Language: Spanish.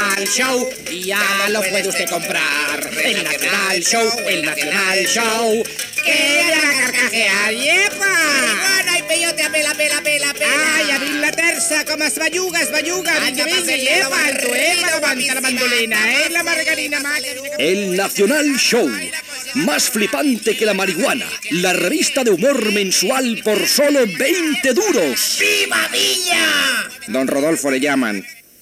Nacional Show ya lo puede usted comprar. El Nacional Show, el Nacional Show. ¡Que la carcajea! ¡Yepa! ¡Ay, peyote, pela! ¡Ay, abrir la terza! ¡Como es bayuga, vingue, yepa! El tuema, aguanta la mandolina, la margarina, El Nacional Show, más flipante que la marihuana. La revista de humor mensual por solo 20 duros. ¡Viva Villa! Don Rodolfo le llaman.